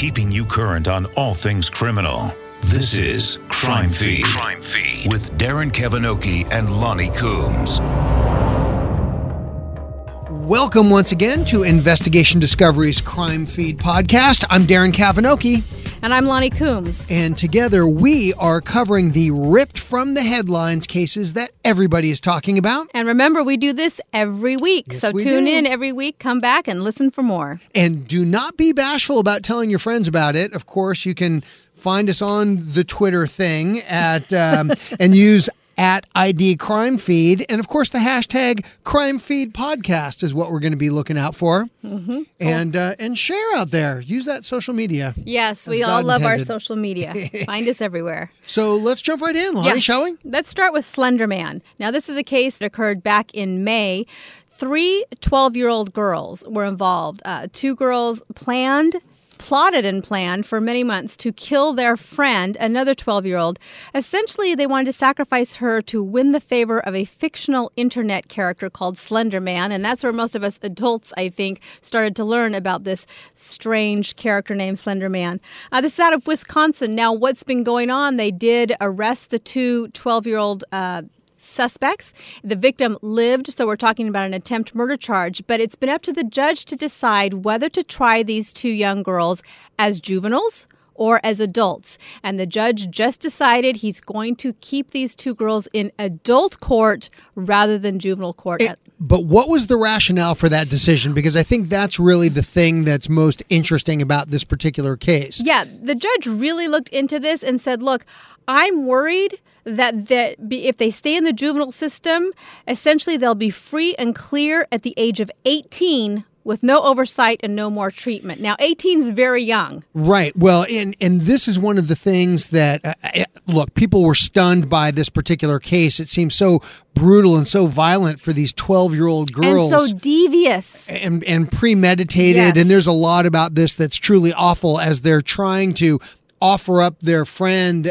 keeping you current on all things criminal. This is Crime Feed, with Darren Kavinoky and Lonnie Coombs. Welcome once again to Investigation Discovery's Crime Feed podcast. I'm Darren Kavinoky. And I'm Lonnie Coombs. And together we are covering the ripped from the headlines cases that everybody is talking about. And remember, we do this every week. Yes, so tune in every week, come back and listen for more. And do not be bashful about telling your friends about it. Of course, you can find us on the Twitter thing at and use at ID Crime Feed. And of course, the hashtag Crime Feed Podcast is what we're going to be looking out for. Mm-hmm. And share out there. Use that social media. Yes, we all love our social media. Find us everywhere. So let's jump right in, Lonnie, shall we? Let's start with Slender Man. Now, this is a case that occurred back in May. 3 12-year-old girls were involved. 2 girls plotted and planned for many months to kill their friend, another 12-year-old. Essentially, they wanted to sacrifice her to win the favor of a fictional internet character called Slender Man, and that's where most of us adults, I think, started to learn about this strange character named Slender Man. This is out of Wisconsin. Now, what's been going on? They did arrest the 2 12-year-old suspects. The victim lived, so we're talking about an attempt murder charge, but it's been up to the judge to decide whether to try these 2 young girls as juveniles or as adults. And the judge just decided he's going to keep these 2 girls in adult court rather than juvenile court. But what was the rationale for that decision? Because I think that's really the thing that's most interesting about this particular case. Yeah, the judge really looked into this and said, look, I'm worried that if they stay in the juvenile system, essentially they'll be free and clear at the age of 18 with no oversight and no more treatment. Now, 18 is very young. Right. Well, and this is one of the things that, look, people were stunned by this particular case. It seems so brutal and so violent for these 12-year-old girls. And so devious. And premeditated. Yes. And there's a lot about this that's truly awful as they're trying to offer up their friend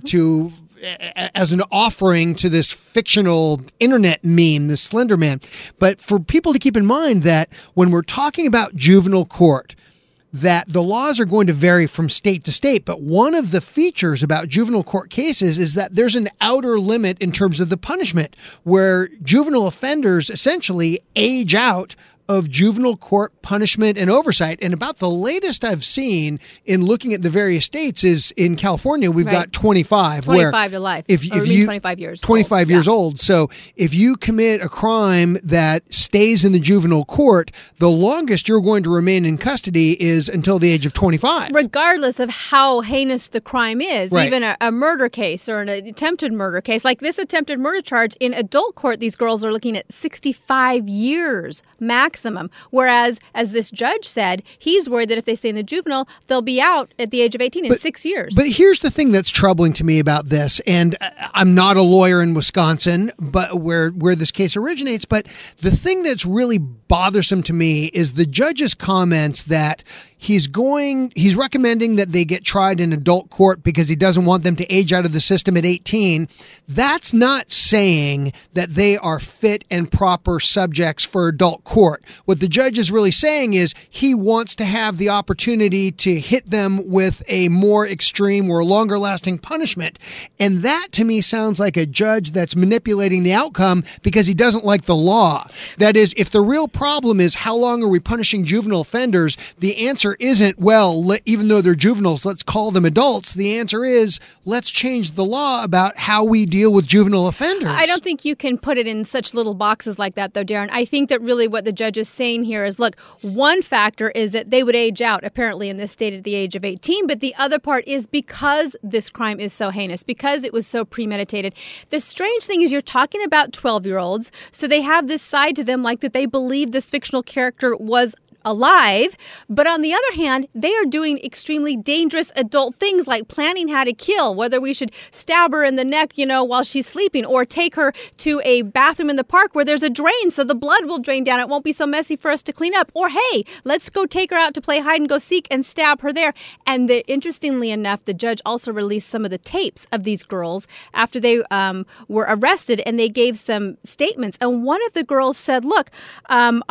as an offering to this fictional internet meme, this Slender Man. But for people to keep in mind that when we're talking about juvenile court, that the laws are going to vary from state to state. But one of the features about juvenile court cases is that there's an outer limit in terms of the punishment, where juvenile offenders essentially age out of juvenile court punishment and oversight. And about the latest I've seen in looking at the various states is in California, we've got 25. 25 to life. If you 25 years 25 years old. So if you commit a crime that stays in the juvenile court, the longest you're going to remain in custody is until the age of 25. Regardless of how heinous the crime is, right. Even a murder case or an attempted murder case, like this attempted murder charge, in adult court, these girls are looking at 65 years maximum. Whereas, as this judge said, he's worried that if they stay in the juvenile, they'll be out at the age of 18 in 6 years. But here's the thing that's troubling to me about this, and I'm not a lawyer in Wisconsin, but where this case originates, but the thing that's really bothersome to me is the judge's comments that he's recommending that they get tried in adult court because he doesn't want them to age out of the system at 18. That's not saying that they are fit and proper subjects for adult court. What the judge is really saying is he wants to have the opportunity to hit them with a more extreme or longer lasting punishment. And that to me sounds like a judge that's manipulating the outcome because he doesn't like the law. That is, if the real problem is how long are we punishing juvenile offenders, the answer isn't, well, even though they're juveniles, let's call them adults. The answer is, let's change the law about how we deal with juvenile offenders. I don't think you can put it in such little boxes like that, though, Darren. I think that really what the judge is saying here is, look, one factor is that they would age out, apparently, in this state at the age of 18. But the other part is because this crime is so heinous, because it was so premeditated. The strange thing is you're talking about 12-year-olds, so they have this side to them like that they believe this fictional character was alive, but on the other hand, they are doing extremely dangerous adult things like planning how to kill, whether we should stab her in the neck, while she's sleeping, or take her to a bathroom in the park where there's a drain so the blood will drain down. It won't be so messy for us to clean up. Or, hey, let's go take her out to play hide and go seek and stab her there. And interestingly enough, the judge also released some of the tapes of these girls after they were arrested, and they gave some statements. And one of the girls said, look, I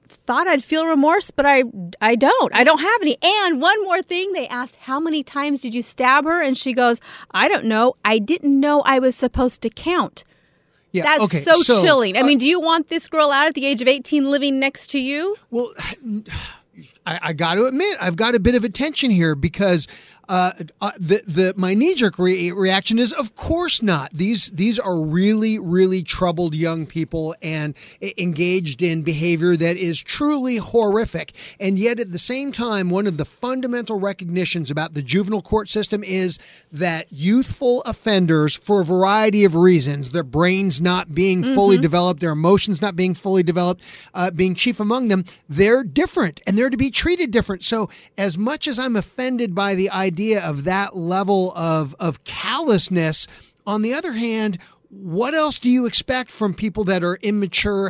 thought I'd feel remorse, but I don't. I don't have any. And one more thing, they asked, how many times did you stab her? And she goes, I don't know. I didn't know I was supposed to count. Yeah, That's okay, so chilling. I mean, do you want this girl out at the age of 18 living next to you? Well, I got to admit, I've got a bit of a tension here because my knee-jerk reaction is, of course not. These are really, really troubled young people and engaged in behavior that is truly horrific. And yet, at the same time, one of the fundamental recognitions about the juvenile court system is that youthful offenders, for a variety of reasons, their brains not being fully developed, their emotions not being fully developed, being chief among them, they're different and they're to be treated different. So as much as I'm offended by the idea of that level of callousness, on the other hand, what else do you expect from people that are immature,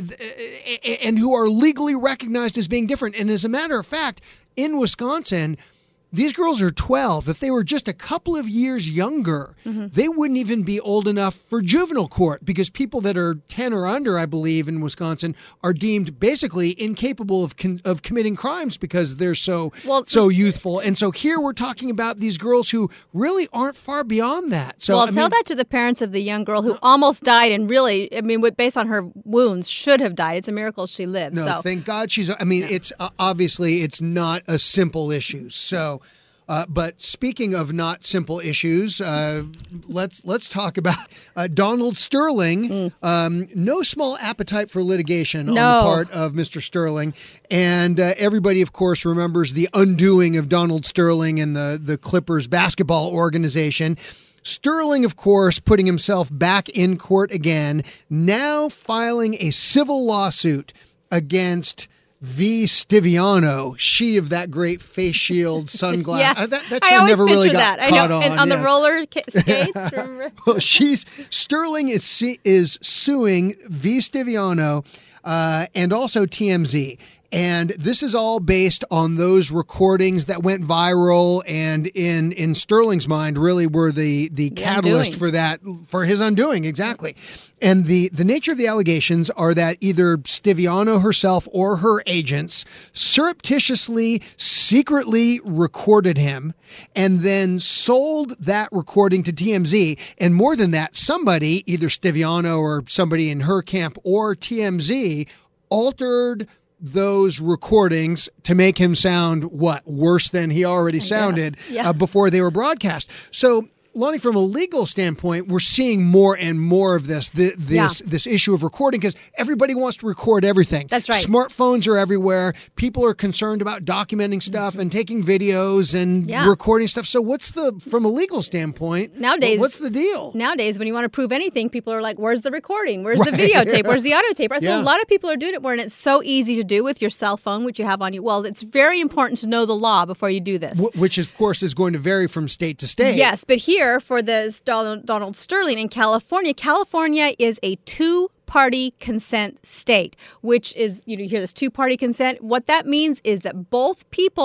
and who are legally recognized as being different? And as a matter of fact, in Wisconsin, these girls are 12. If they were just a couple of years younger, they wouldn't even be old enough for juvenile court, because people that are 10 or under, I believe, in Wisconsin are deemed basically incapable of committing crimes because they're so youthful. And so here we're talking about these girls who really aren't far beyond that. So tell that to the parents of the young girl who almost died and really, I mean, based on her wounds, should have died. It's a miracle she lived. No, thank God it's obviously it's not a simple issue. So. But speaking of not simple issues, let's talk about Donald Sterling. No small appetite for litigation on the part of Mr. Sterling. And everybody, of course, remembers the undoing of Donald Sterling and the Clippers basketball organization. Sterling, of course, putting himself back in court again, now filing a civil lawsuit against V. Stiviano, she of that great face shield sunglass. Yes. That I always never really got that. caught I know. on. And on the roller skates, remember? Well, Sterling is suing V. Stiviano and also TMZ. And this is all based on those recordings that went viral and in Sterling's mind really were the catalyst for his undoing. Exactly. And the nature of the allegations are that either Stiviano herself or her agents surreptitiously, secretly recorded him and then sold that recording to TMZ. And more than that, somebody, either Stiviano or somebody in her camp or TMZ, altered those recordings to make him sound worse than he already sounded before they were broadcast. So, Lonnie, from a legal standpoint, we're seeing more and more of this issue of recording because everybody wants to record everything. That's right. Smartphones are everywhere. People are concerned about documenting stuff and taking videos and recording stuff. So from a legal standpoint, nowadays, what's the deal? Nowadays, when you want to prove anything, people are like, where's the recording? Where's the videotape? Where's the audio tape? Right? So a lot of people are doing it more, and it's so easy to do with your cell phone, which you have on you. Well, it's very important to know the law before you do this. Which, of course, is going to vary from state to state. Yes, but here, for the Donald Sterling in California is a two-party consent state, which is, you hear this two-party consent. What that means is that both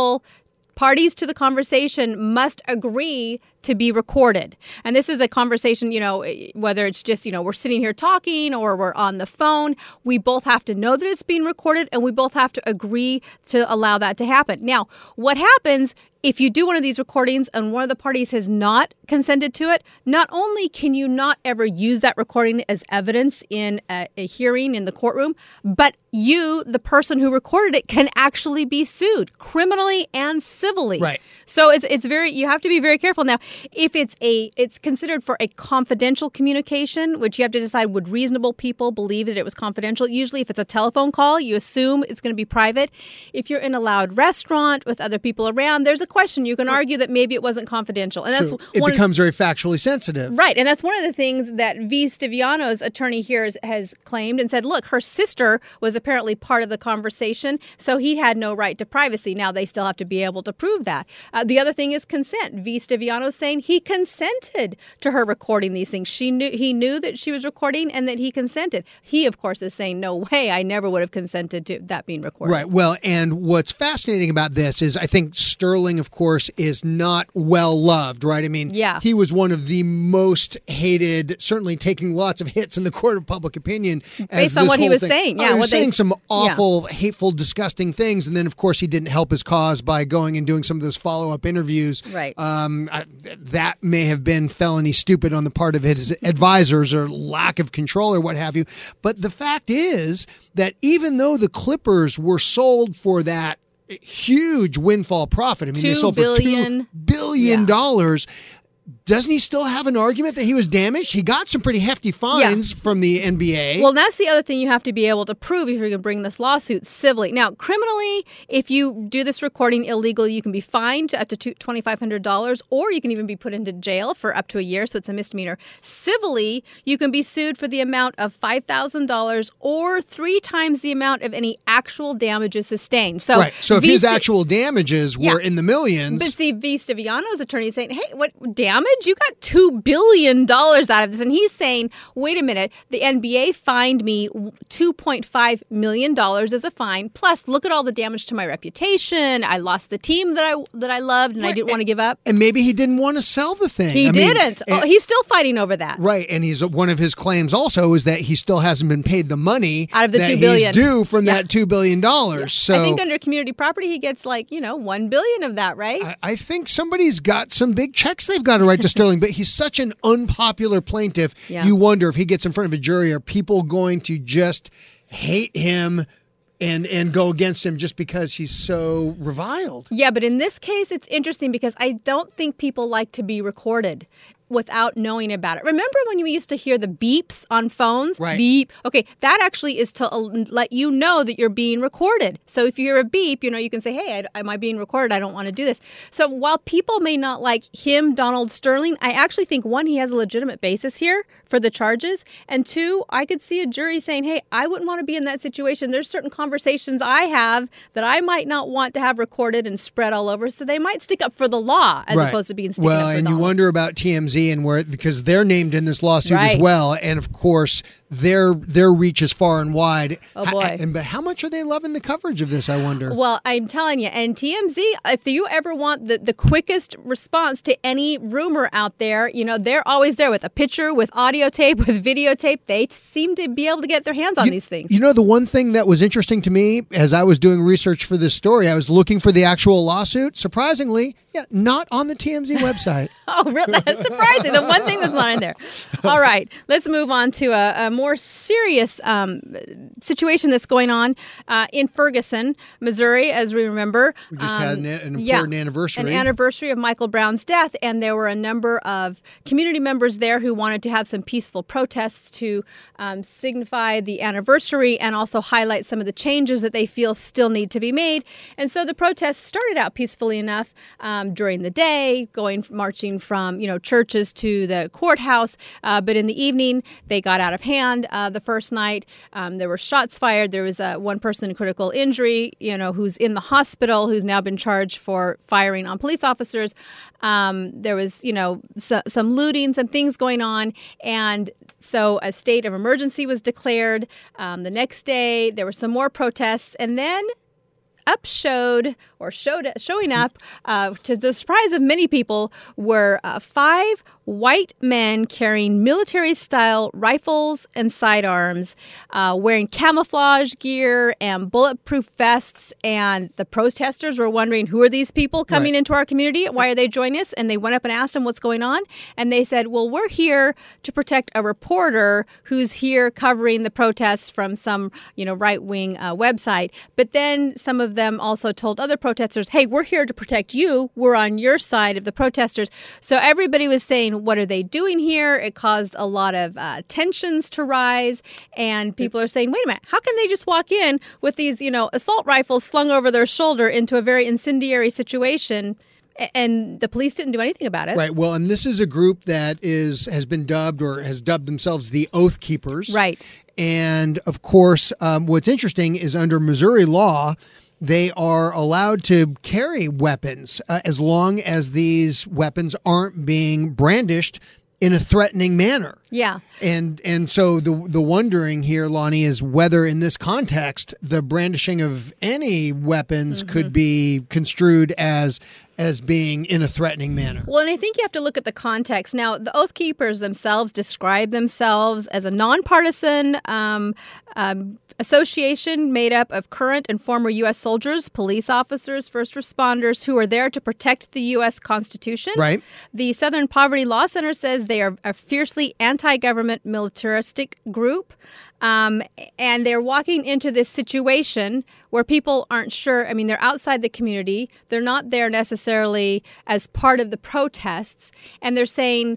parties to the conversation must agree to be recorded. And this is a conversation, whether it's just, we're sitting here talking or we're on the phone, we both have to know that it's being recorded and we both have to agree to allow that to happen. Now, what happens if you do one of these recordings and one of the parties has not consented to it? Not only can you not ever use that recording as evidence in a hearing in the courtroom, but you, the person who recorded it, can actually be sued criminally and civilly. Right. So you have to be very careful. Now, if it's considered for a confidential communication, which you have to decide, would reasonable people believe that it was confidential? Usually if it's a telephone call, you assume it's going to be private. If you're in a loud restaurant with other people around, there's a question. You can argue that maybe it wasn't confidential. And so it becomes very factually sensitive. Right. And that's one of the things that V. Stiviano's attorney here has claimed and said, look, her sister was apparently part of the conversation, so he had no right to privacy. Now, they still have to be able to prove that. The other thing is consent. V. Stiviano saying he consented to her recording these things. He knew that she was recording and that he consented. He, of course, is saying, no way, I never would have consented to that being recorded. Right. Well, and what's fascinating about this is I think Sterling, of course, is not well loved, right? I mean, he was one of the most hated, certainly taking lots of hits in the court of public opinion. Based on what he was saying. Yeah, he was saying some awful, hateful, disgusting things. And then, of course, he didn't help his cause by going and doing some of those follow-up interviews. Right. That may have been felony stupid on the part of his advisors or lack of control or what have you. But the fact is that even though the Clippers were sold for that huge windfall profit, I mean, they sold for $2 billion. Doesn't he still have an argument that he was damaged? He got some pretty hefty fines from the NBA. Well, that's the other thing you have to be able to prove if you're going to bring this lawsuit civilly. Now, criminally, if you do this recording illegally, you can be fined up to $2,500, or you can even be put into jail for up to a year, so it's a misdemeanor. Civilly, you can be sued for the amount of $5,000 or 3 times the amount of any actual damages sustained. So, so if his actual damages were in the millions. But see, V. Stiviano's attorney is saying, hey, what damage? You got $2 billion out of this. And he's saying, wait a minute, the NBA fined me $2.5 million as a fine. Plus, look at all the damage to my reputation. I lost the team that I loved and I didn't want to give up. And maybe he didn't want to sell the thing. He didn't. He's still fighting over that. Right. And one of his claims also is that he still hasn't been paid the money out of the that $2 billion he's due from that $2 billion. So I think under community property, he gets $1 billion of that, right? I think somebody's got some big checks they've got to write to Sterling, but he's such an unpopular plaintiff. You wonder if he gets in front of a jury, are people going to just hate him and go against him just because he's so reviled? Yeah, but in this case, it's interesting because I don't think people like to be recorded without knowing about it. Remember when you used to hear the beeps on phones? Right. Beep. Okay, that actually is to let you know that you're being recorded. So if you hear a beep, you can say, hey, am I being recorded? I don't want to do this. So while people may not like him, Donald Sterling, I actually think, one, he has a legitimate basis here for the charges. And two, I could see a jury saying, hey, I wouldn't want to be in that situation. There's certain conversations I have that I might not want to have recorded and spread all over. So they might stick up for the law as opposed to being sticking up for and Donald. You wonder about TMZ and because they're named in this lawsuit as well, and of course their reach is far and wide. Oh boy! But how much are they loving the coverage of this, I wonder? Well, I'm telling you, and TMZ, if you ever want the quickest response to any rumor out there, they're always there with a picture, with audio tape, with videotape. They seem to be able to get their hands on these things. The one thing that was interesting to me as I was doing research for this story, I was looking for the actual lawsuit. Surprisingly, not on the TMZ website. Oh, really? That's surprising. The one thing that's not in there. All right, let's move on to a more serious situation that's going on in Ferguson, Missouri, as we remember. We just had an important anniversary. An anniversary of Michael Brown's death, and there were a number of community members there who wanted to have some peaceful protests to signify the anniversary and also highlight some of the changes that they feel still need to be made. And so the protests started out peacefully enough during the day, marching from churches to the courthouse, but in the evening they got out of hand. The first night there were shots fired. There was one person in critical injury, who's in the hospital, who's now been charged for firing on police officers. There was some looting, some things going on, and so a state of emergency was declared. The next day there were some more protests, and then showing up to the surprise of many people were 5 white men carrying military-style rifles and sidearms, wearing camouflage gear and bulletproof vests. And the protesters were wondering, who are these people coming into our community? Why are they joining us? And they went up and asked them what's going on. And they said, well, we're here to protect a reporter who's here covering the protests from some, right-wing website. But then some of them also told other protesters, hey, we're here to protect you. We're on your side of the protesters. So everybody was saying, what are they doing here? It caused a lot of tensions to rise. And people are saying, wait a minute, how can they just walk in with these, assault rifles slung over their shoulder into a very incendiary situation? And the police didn't do anything about it. Right. Well, and this is a group that has been dubbed or has dubbed themselves the Oath Keepers. Right. And of course, what's interesting is under Missouri law, they are allowed to carry weapons as long as these weapons aren't being brandished in a threatening manner. Yeah. And so the wondering here, Lonnie, is whether in this context the brandishing of any weapons could be construed as being in a threatening manner. Well, and I think you have to look at the context. Now, the Oath Keepers themselves describe themselves as a nonpartisan association made up of current and former U.S. soldiers, police officers, first responders who are there to protect the U.S. Constitution. Right. The Southern Poverty Law Center says they are a fiercely anti-government militaristic group. And they're walking into this situation where people aren't sure. I mean, they're outside the community. They're not there necessarily as part of the protests. And they're saying,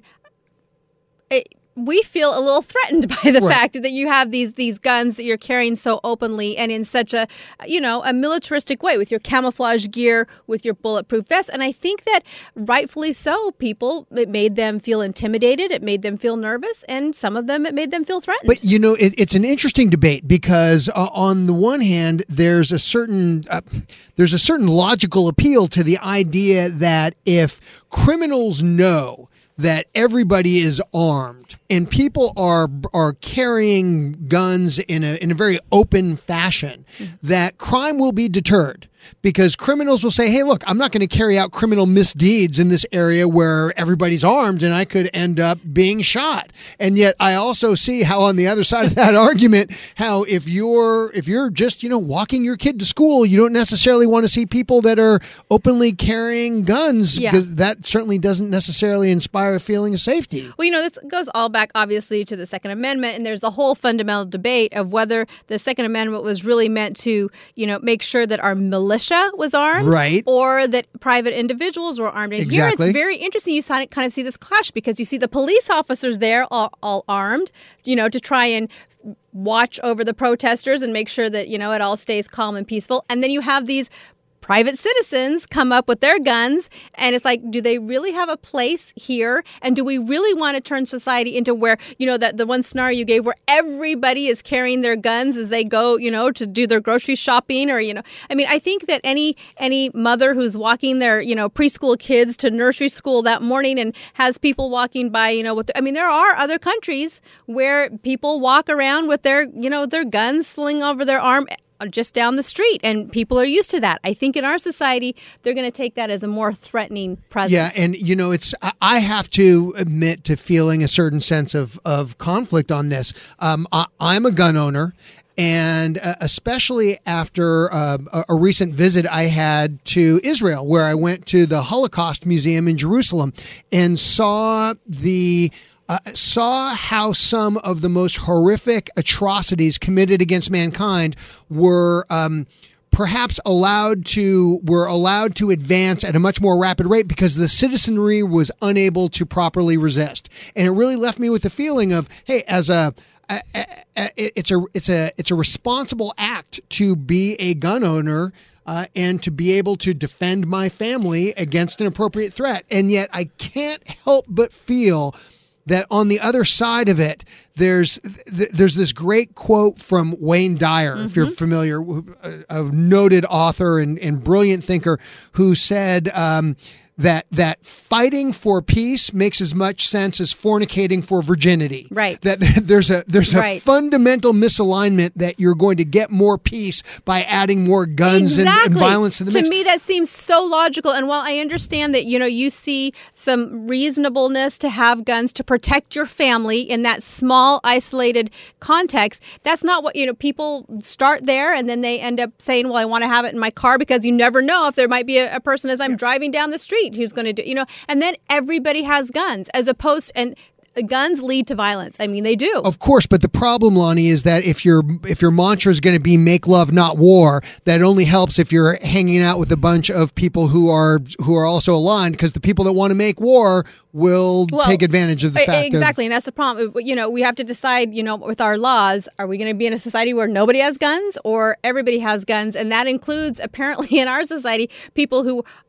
we feel a little threatened by the fact that you have these guns that you're carrying so openly and in such a militaristic way with your camouflage gear, with your bulletproof vest. And I think that rightfully so, it made them feel intimidated. It made them feel nervous. And some of them, it made them feel threatened. But, it's an interesting debate because on the one hand, there's a certain logical appeal to the idea that if criminals know that everybody is armed and people are carrying guns in a very open fashion, that crime will be deterred. Because criminals will say, hey, look, I'm not going to carry out criminal misdeeds in this area where everybody's armed and I could end up being shot. And yet I also see how on the other side of that argument, how if you're just, walking your kid to school, you don't necessarily want to see people that are openly carrying guns because that certainly doesn't necessarily inspire a feeling of safety. Well, this goes all back, obviously, to the Second Amendment. And there's the whole fundamental debate of whether the Second Amendment was really meant to, make sure that our militia was armed, right, or that private individuals were armed. And exactly. Here it's very interesting. You kind of see this clash because you see the police officers there all armed, to try and watch over the protesters and make sure that, it all stays calm and peaceful. And then you have these private citizens come up with their guns, and it's like, do they really have a place here? And do we really want to turn society into where, that the one scenario you gave where everybody is carrying their guns as they go, to do their grocery shopping or, I think that any mother who's walking their, preschool kids to nursery school that morning and has people walking by, there are other countries where people walk around with their, their guns slung over their arm just down the street, and people are used to that. I think in our society, they're going to take that as a more threatening presence. Yeah, and I have to admit to feeling a certain sense of conflict on this. I'm a gun owner, and especially after a recent visit I had to Israel, where I went to the Holocaust Museum in Jerusalem and saw how some of the most horrific atrocities committed against mankind were perhaps allowed to advance at a much more rapid rate because the citizenry was unable to properly resist. And it really left me with the feeling of, hey, it's a responsible act to be a gun owner and to be able to defend my family against an appropriate threat. And yet I can't help but feel that on the other side of it, there's this great quote from Wayne Dyer, if you're familiar, a noted author and brilliant thinker, who said that fighting for peace makes as much sense as fornicating for virginity. Right. That there's a fundamental misalignment that you're going to get more peace by adding more guns and violence to the mix. To me, that seems so logical. And while I understand that, you see some reasonableness to have guns to protect your family in that small, isolated context, that's not what, people start there and then they end up saying, well, I want to have it in my car because you never know if there might be a person as I'm driving down the street who's going to do, and then everybody has guns as opposed, and guns lead to violence. I mean, they do. Of course, but the problem, Lonnie, is that if your mantra is going to be make love, not war, that only helps if you're hanging out with a bunch of people who are also aligned, because the people that want to make war will take advantage of the fact. Exactly, and that's the problem. We have to decide, with our laws, are we going to be in a society where nobody has guns or everybody has guns? And that includes, apparently, in our society, people who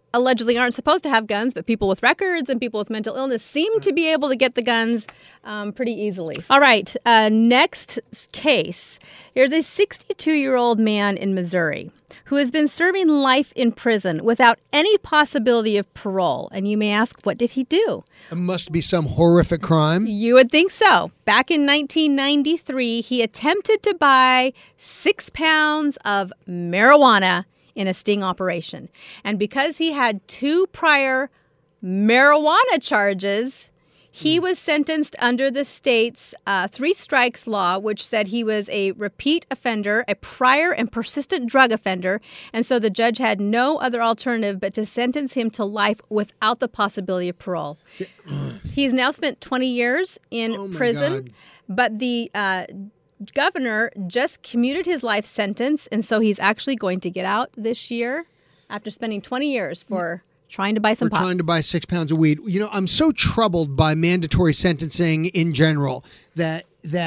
allegedly aren't supposed to have guns, but people with records and people with mental illness seem to be able to get the guns pretty easily. All right, next case. Here's a 62-year-old man in Missouri who has been serving life in prison without any possibility of parole. And you may ask, what did he do? It must be some horrific crime. You would think so. Back in 1993, he attempted to buy 6 pounds of marijuana in a sting operation. And because he had 2 prior marijuana charges, he was sentenced under the state's 3 strikes law, which said he was a repeat offender, a prior and persistent drug offender. And so the judge had no other alternative but to sentence him to life without the possibility of parole. He's now spent 20 years in prison, God. But the governor just commuted his life sentence, and so he's actually going to get out this year after spending 20 years for trying to buy some pot. Trying to buy 6 pounds of weed. You know, I'm so troubled by mandatory sentencing in general that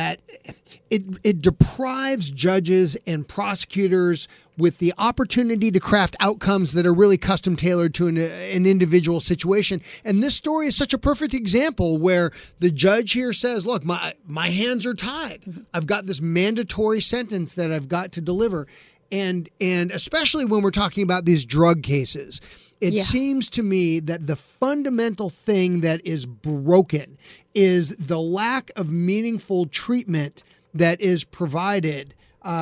it deprives judges and prosecutors with the opportunity to craft outcomes that are really custom tailored to an individual situation. And this story is such a perfect example where the judge here says, look, my hands are tied. I've got this mandatory sentence that I've got to deliver. And especially when we're talking about these drug cases, it seems to me that the fundamental thing that is broken is the lack of meaningful treatment that is provided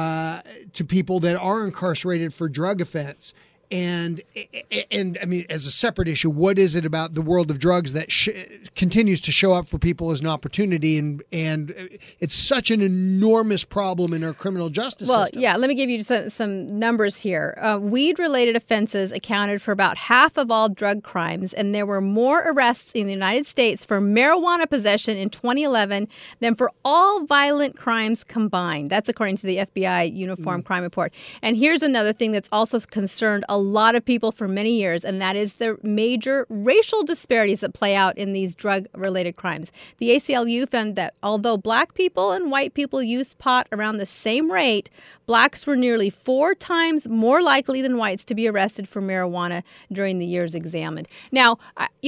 to people that are incarcerated for drug offense. And I mean, as a separate issue, what is it about the world of drugs that continues to show up for people as an opportunity? And it's such an enormous problem in our criminal justice system. Well, yeah, let me give you some numbers here. Weed-related offenses accounted for about half of all drug crimes, and there were more arrests in the United States for marijuana possession in 2011 than for all violent crimes combined. That's according to the FBI Uniform Crime Report. And here's another thing that's also concerned a lot of people for many years, and that is the major racial disparities that play out in these drug-related crimes. The ACLU found that although black people and white people use pot around the same rate, blacks were nearly 4 times more likely than whites to be arrested for marijuana during the years examined. Now,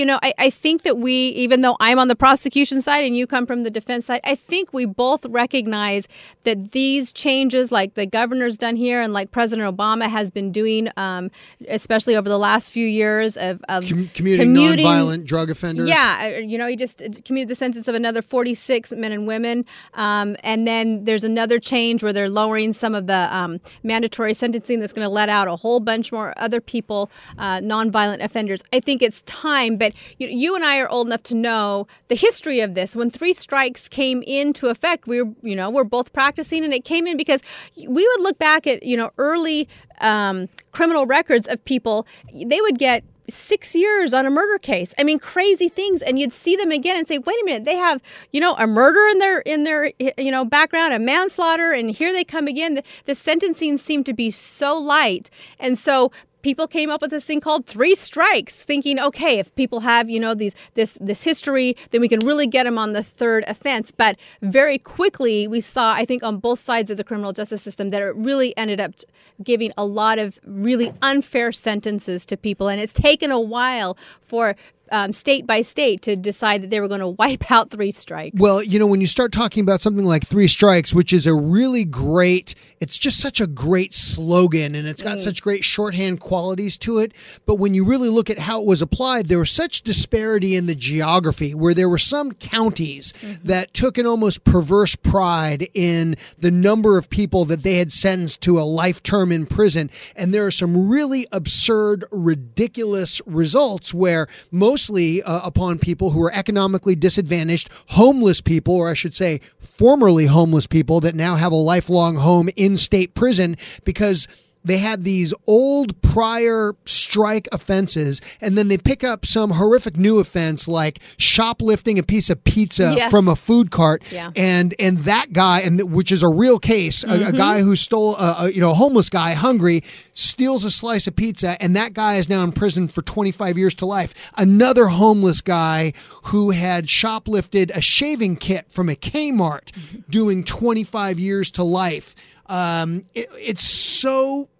I think that we, even though I'm on the prosecution side and you come from the defense side, I think we both recognize that these changes, like the governor's done here and like President Obama has been doing, especially over the last few years of commuting nonviolent drug offenders. Yeah, he just commuted the sentence of another 46 men and women. And then there's another change where they're lowering some of the mandatory sentencing that's going to let out a whole bunch more other people, nonviolent offenders. I think it's time, but you and I are old enough to know the history of this. When 3 strikes came into effect, we're both practicing, and it came in because we would look back at, early criminal records of people. They would get 6 years on a murder case. I mean, crazy things. And you'd see them again and say, wait a minute, they have, a murder in their background, a manslaughter, and here they come again. The sentencing seemed to be so light. And so people came up with this thing called 3 strikes, thinking, okay, if people have, this history, then we can really get them on the 3rd offense. But very quickly, we saw, I think, on both sides of the criminal justice system, that it really ended up giving a lot of really unfair sentences to people. And it's taken a while for state by state to decide that they were going to wipe out 3 strikes. Well, when you start talking about something like 3 strikes, which is a really great, it's just such a great slogan, and it's got such great shorthand qualities to it. But when you really look at how it was applied, there was such disparity in the geography, where there were some counties that took an almost perverse pride in the number of people that they had sentenced to a life term in prison. And there are some really absurd, ridiculous results where mostly upon people who are economically disadvantaged, homeless people, or I should say formerly homeless people that now have a lifelong home in state prison because they had these old prior strike offenses, and then they pick up some horrific new offense like shoplifting a piece of pizza from a food cart. Yeah. And that guy, which is a real case, a guy who stole, a homeless guy, hungry, steals a slice of pizza, and that guy is now in prison for 25 years to life. Another homeless guy who had shoplifted a shaving kit from a Kmart, doing 25 years to life. It's so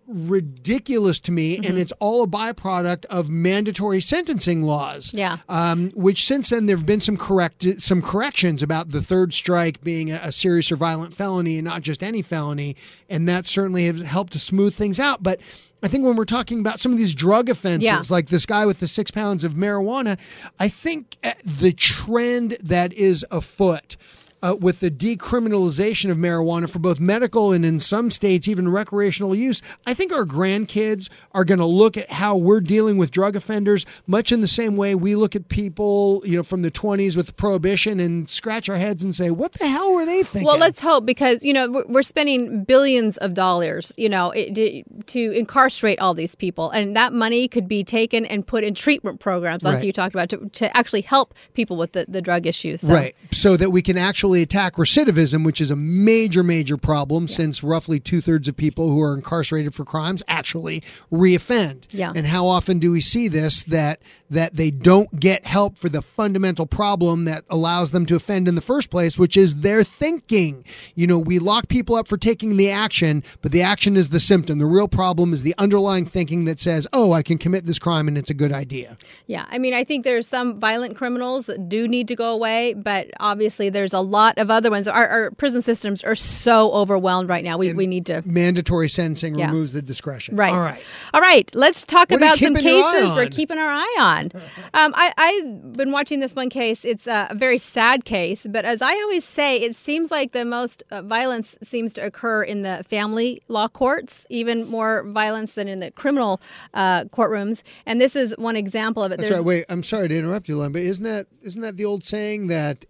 ridiculous to me, and it's all a byproduct of mandatory sentencing laws. Yeah. Which since then there have been some corrections about the third strike being a serious or violent felony and not just any felony, and that certainly has helped to smooth things out. But I think when we're talking about some of these drug offenses, like this guy with the 6 pounds of marijuana, I think the trend that is afoot with the decriminalization of marijuana for both medical and in some states even recreational use, I think our grandkids are going to look at how we're dealing with drug offenders much in the same way we look at people, from the 20s with Prohibition and scratch our heads and say, what the hell were they thinking? Well, let's hope, because, we're spending billions of dollars, to incarcerate all these people. And that money could be taken and put in treatment programs, like you talked about, to actually help people with the drug issues. So. Right. So that we can actually attack recidivism, which is a major, major problem since roughly 2/3 of people who are incarcerated for crimes actually reoffend. Yeah. And how often do we see this, that they don't get help for the fundamental problem that allows them to offend in the first place, which is their thinking. We lock people up for taking the action, but the action is the symptom. The real problem is the underlying thinking that says, oh, I can commit this crime and it's a good idea. Yeah. I think there's some violent criminals that do need to go away, but obviously there's a lot of other ones. Our prison systems are so overwhelmed right now. We need to... Mandatory sentencing removes the discretion. Right. All right. Let's talk about some cases we're keeping our eye on. I've been watching this one case. It's a very sad case, but as I always say, it seems like the most violence seems to occur in the family law courts, even more violence than in the criminal courtrooms. And this is one example of it. That's right. Wait, I'm sorry to interrupt you, Len, but isn't that the old saying that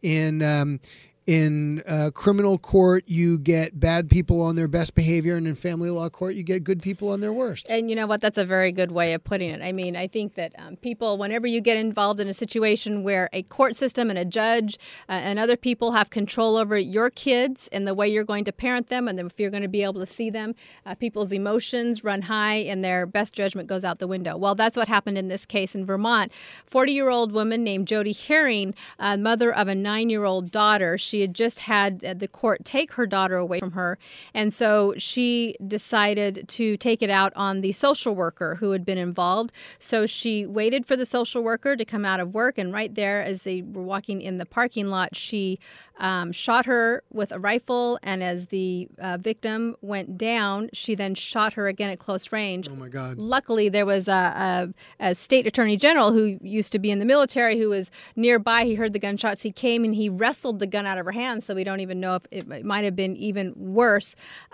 in criminal court, you get bad people on their best behavior, and in family law court, you get good people on their worst. And you know what? That's a very good way of putting it. I think that people, whenever you get involved in a situation where a court system and a judge and other people have control over your kids and the way you're going to parent them, and if you're going to be able to see them, people's emotions run high and their best judgment goes out the window. Well, that's what happened in this case in Vermont. 40-year-old woman named Jody Herring, mother of a 9-year-old daughter. She had just had the court take her daughter away from her, and so she decided to take it out on the social worker who had been involved. So she waited for the social worker to come out of work, and right there, as they were walking in the parking lot, she shot her with a rifle, and as the victim went down, she then shot her again at close range. Oh, my God. Luckily, there was a state attorney general who used to be in the military who was nearby. He heard the gunshots. He came and he wrestled the gun out of her hand, so we don't even know if it might have been even worse.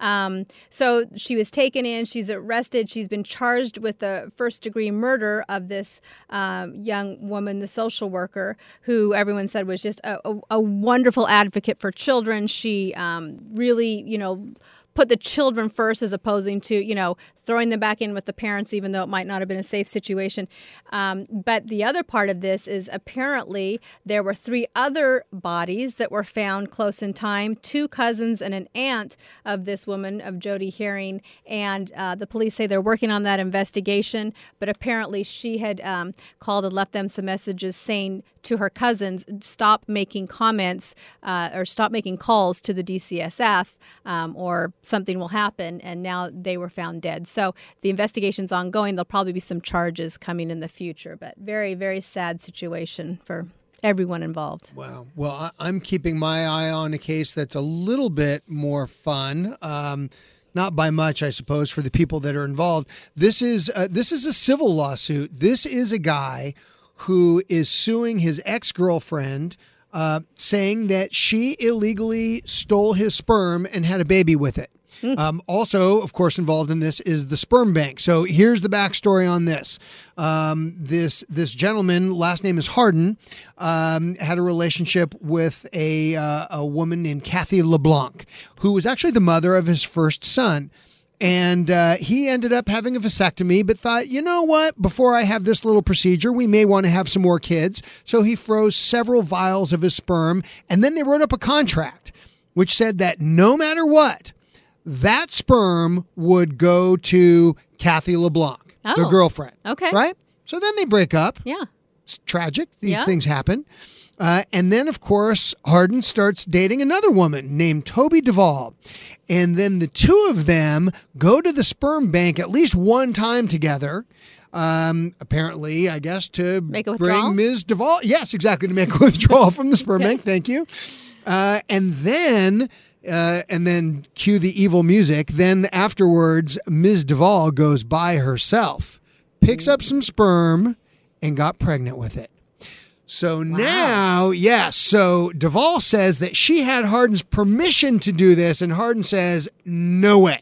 So she was taken in. She's arrested. She's been charged with the first-degree murder of this young woman, the social worker, who everyone said was just a wonderful advocate for children. She really, put the children first as opposing to, throwing them back in with the parents, even though it might not have been a safe situation. But the other part of this is apparently there were 3 other bodies that were found close in time, 2 cousins and an aunt of this woman, of Jody Herring. And the police say they're working on that investigation. But apparently she had called and left them some messages saying to her cousins, stop making comments or stop making calls to the DCSF or something will happen. And now they were found dead. So the investigation's ongoing. There'll probably be some charges coming in the future, but very, very sad situation for everyone involved. Wow. Well, I'm keeping my eye on a case that's a little bit more fun. Not by much, I suppose, for the people that are involved. This is a civil lawsuit. This is a guy who is suing his ex-girlfriend, saying that she illegally stole his sperm and had a baby with it. Also, of course, involved in this is the sperm bank. So here's the backstory on this. This gentleman, last name is Harden, had a relationship with a woman named Kathy LeBlanc, who was actually the mother of his first son. And he ended up having a vasectomy, but thought, you know what? Before I have this little procedure, we may want to have some more kids. So he froze several vials of his sperm, and then they wrote up a contract which said that no matter what, that sperm would go to Kathy LeBlanc, the girlfriend. Okay. Right? So then they break up. Yeah. It's tragic. These things happen. And then, of course, Hardin starts dating another woman named Toby Duvall. And then the two of them go to the sperm bank at least one time together. Apparently, I guess, to make a withdrawal? bring Ms. Duvall. Yes, exactly, to make a withdrawal from the sperm bank. Thank you. And then cue the evil music. Then afterwards, Ms. Duvall goes by herself, picks up some sperm, and got pregnant with it. So now, yes, so Duvall says that she had Hardin's permission to do this, and Hardin says, no way.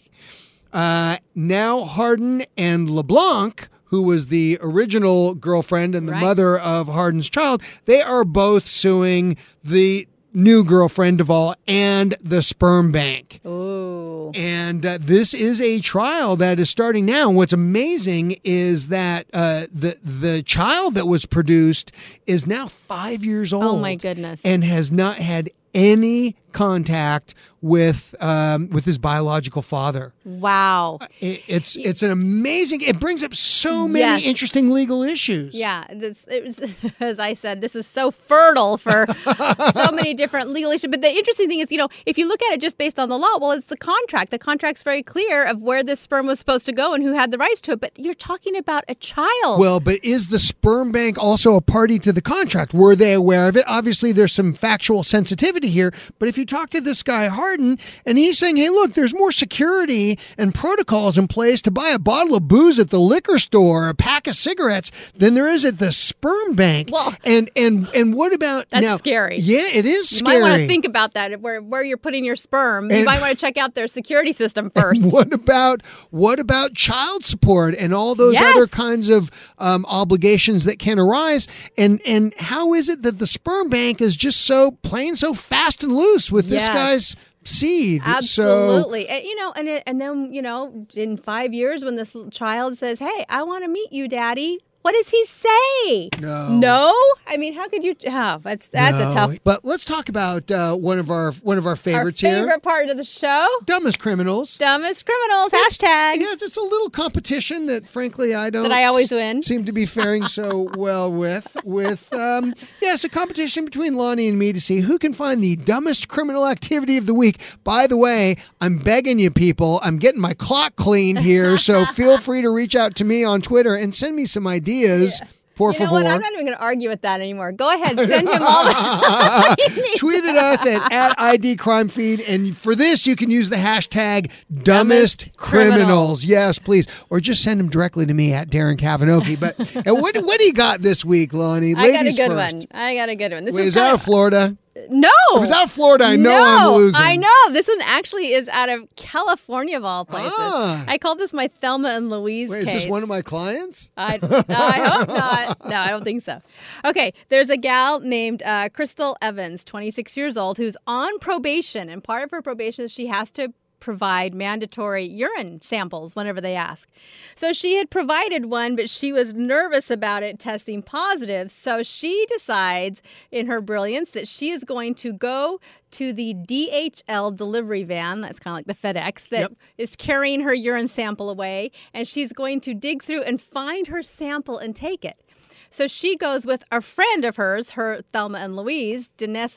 Now Hardin and LeBlanc, who was the original girlfriend and the mother of Hardin's child, they are both suing the new girlfriend Duvall and the sperm bank. Ooh. And this is a trial that is starting now. What's amazing is that the child that was produced is now 5 years old. Oh my goodness! And has not had any contact with his biological father. Wow. It's an amazing. It brings up so many interesting legal issues. Yeah, it was, as I said, this is so fertile for so many different legal issues. But the interesting thing is, if you look at it just based on the law, well, it's the contract. The contract's very clear of where this sperm was supposed to go and who had the rights to it. But you're talking about a child. Well, but is the sperm bank also a party to the contract? Were they aware of it? Obviously, there's some factual sensitivity here. But if you talk to this guy Hardin, and he's saying, hey, look, there's more security and protocols in place to buy a bottle of booze at the liquor store or a pack of cigarettes than there is at the sperm bank. Well, and what about that's now? Scary. Yeah, it is scary. You might want to think about that. Where you're putting your sperm, you might want to check out their security system first. What about child support and all those other kinds of obligations that can arise? And how is it that the sperm bank is just playing so fast and loose with this guy's seed? Absolutely. And then, in 5 years when this child says, hey, I want to meet you, Daddy, what does he say? No? I mean, how could you? That's a tough. But let's talk about one of our favorites our here. Favorite part of the show. Dumbest criminals. Hashtag. Yes, it's a little competition that, frankly, I always win. Seem to be faring so well with. It's a competition between Lonnie and me to see who can find the dumbest criminal activity of the week. By the way, I'm begging you, people. I'm getting my clock cleaned here, so feel free to reach out to me on Twitter and send me some ideas. Por favor. What? I'm not even going to argue with that anymore. Go ahead, send him all the Tweet at us at ID Crime Feed, and for this you can use the hashtag Dumbest Criminals. Yes, please, or just send them directly to me at Darren Kavanoki. But and what do you got this week, Lonnie? I got a good one. Wait, is that out of Florida? No. If it's out of Florida, I know I'm losing. I know. This one actually is out of California, of all places. I call this my Thelma and Louise case. Is this one of my clients? I hope not. No, I don't think so. Okay, there's a gal named Crystal Evans, 26 years old, who's on probation. And part of her probation is she has to provide mandatory urine samples whenever they ask. So she had provided one, but she was nervous about it testing positive. So she decides, in her brilliance, that she is going to go to the DHL delivery van, that's kind of like the FedEx, that is carrying her urine sample away, and she's going to dig through and find her sample and take it. So she goes with a friend of hers, her Thelma and Louise, Denise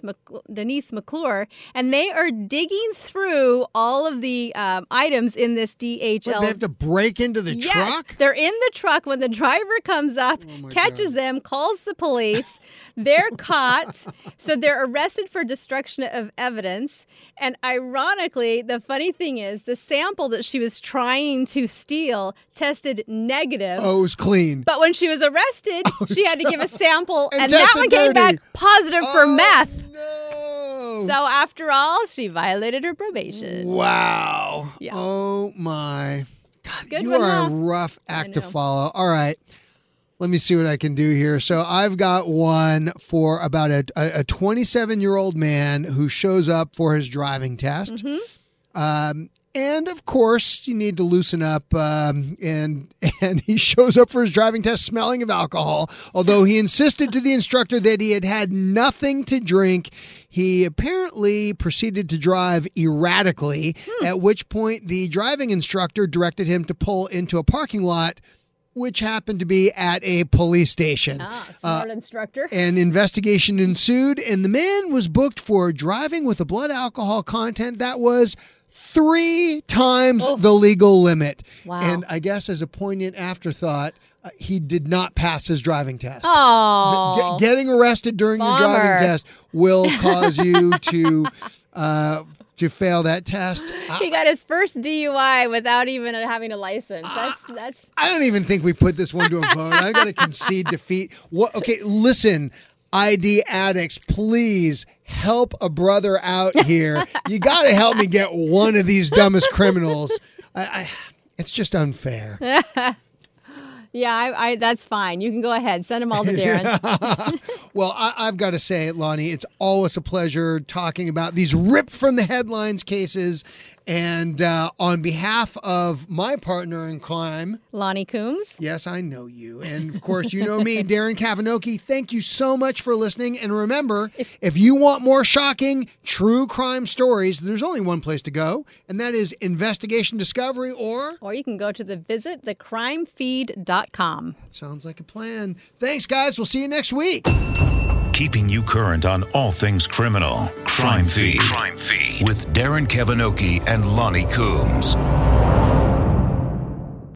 McClure, and they are digging through all of the items in this DHL. But they have to break into the truck? They're in the truck when the driver comes up, catches them, calls the police. They're caught, so they're arrested for destruction of evidence. And ironically, the funny thing is, the sample that she was trying to steal tested negative. Oh, it was clean. But when she was arrested, she had to give a sample, and that one came back positive for meth. No. So after all, she violated her probation. Wow. Yeah. Oh, my. God, Good you one, are huh? a rough act to follow. All right. Let me see what I can do here. So I've got one for about a 27-year-old man who shows up for his driving test. Mm-hmm. And, of course, you need to loosen up. And he shows up for his driving test smelling of alcohol. Although he insisted to the instructor that he had had nothing to drink, he apparently proceeded to drive erratically, at which point the driving instructor directed him to pull into a parking lot which happened to be at a police station. Smart instructor. An investigation ensued, and the man was booked for driving with a blood alcohol content that was 3 times the legal limit. Wow. And I guess as a poignant afterthought, he did not pass his driving test. Oh. Getting arrested during your driving test will cause you to fail that test. He got his first DUI without even having a license. That's. I don't even think we put this one to a vote. I'm going to concede defeat. Okay, listen, ID addicts, please help a brother out here. You got to help me get one of these dumbest criminals. It's just unfair. Yeah, that's fine. You can go ahead. Send them all to Darren. Well, I've got to say, Lonnie, it's always a pleasure talking about these ripped from the headlines cases. And on behalf of my partner in crime, Lonnie Coombs. Yes, I know you. And of course, you know me, Darren Kavanoky. Thank you so much for listening. And remember, if you want more shocking true crime stories, there's only one place to go, and that is Investigation Discovery, or you can go to thecrimefeed.com. That sounds like a plan. Thanks, guys. We'll see you next week. Keeping you current on all things criminal. Crime Feed. With Darren Kavanoky and Lonnie Coombs.